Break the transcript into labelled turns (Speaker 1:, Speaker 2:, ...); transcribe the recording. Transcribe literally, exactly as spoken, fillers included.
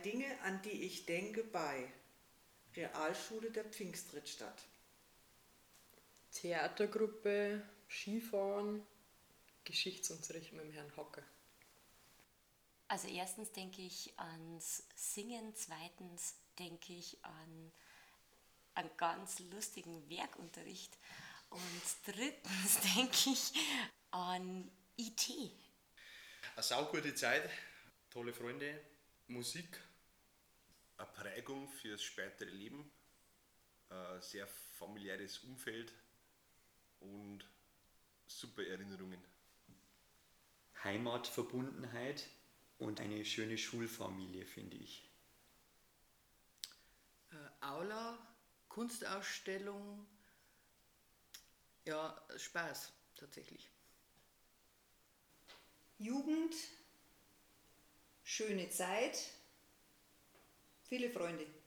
Speaker 1: Dinge, an die ich denke bei Realschule der Pfingstrittstadt.
Speaker 2: Theatergruppe, Skifahren, Geschichtsunterricht mit dem Herrn Hocke.
Speaker 3: Also erstens denke ich ans Singen, zweitens denke ich an einen ganz lustigen Werkunterricht und drittens denke ich an I T.
Speaker 4: Eine saugute Zeit, tolle Freunde, Musik.
Speaker 5: Eine Prägung fürs spätere Leben, ein sehr familiäres Umfeld und super Erinnerungen.
Speaker 6: Heimatverbundenheit und eine schöne Schulfamilie, finde ich.
Speaker 7: Äh, Aula, Kunstausstellung, ja, Spaß tatsächlich.
Speaker 8: Jugend, schöne Zeit, viele Freunde.